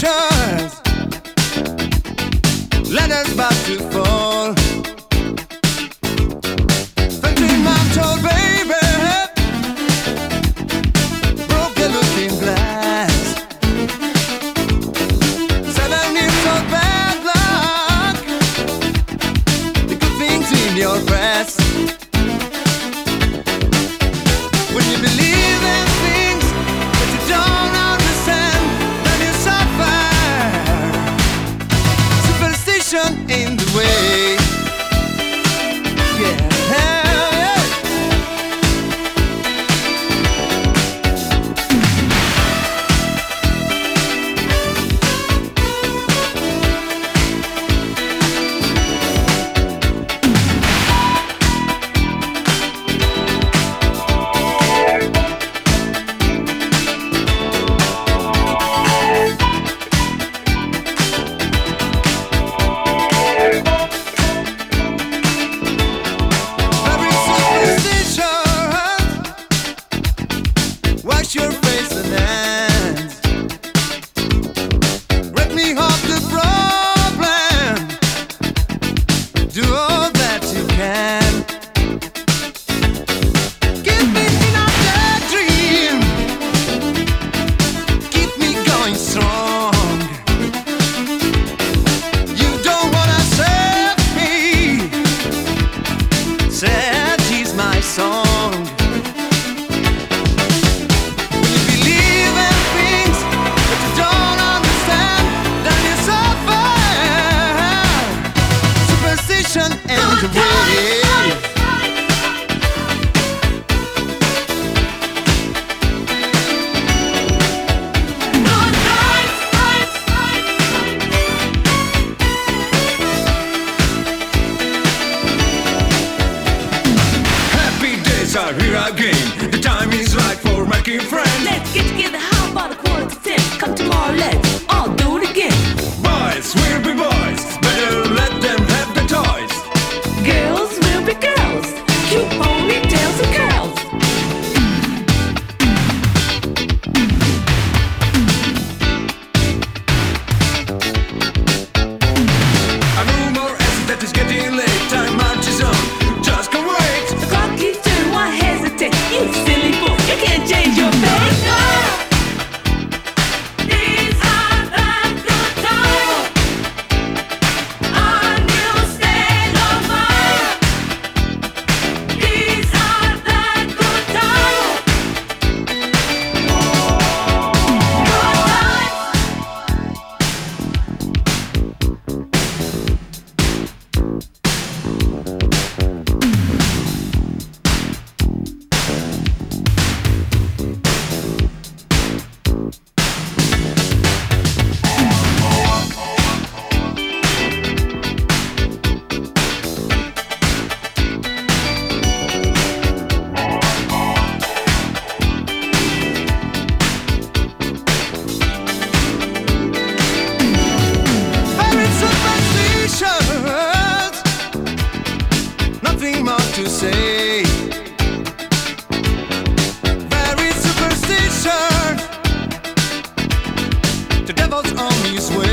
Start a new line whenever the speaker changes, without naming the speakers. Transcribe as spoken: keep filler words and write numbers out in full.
superstitions. Ladders about to fall. Thirteen months old baby broke the looking glass. Seven years old bad luck. The good things in your breast. When you believe in things that you don't understand, then you suffer. Superstition in the way. Yeah. Wash your face and hands. Let me hold the problem. Do all that you can. Give me another dream. Keep me going strong. You don't wanna save me. Sad is my song. And the way. Happy days are here again. The time is right for making friends.
Let's get together, how about a quarter to ten? Come tomorrow, let's all do it again.
Boys will be boys, better let them have the toys.
Girls will be girls, cute ponytails and curls.
A rumor is that it's getting late, time marches on, just go wait.
The clock keeps turning, why hesitate? You silly fool, you can't change your fate. These are the good times, a new state of mind. These are the good times, good
Buried superstitions, nothing more to say. Buried superstition, the devil's on his way.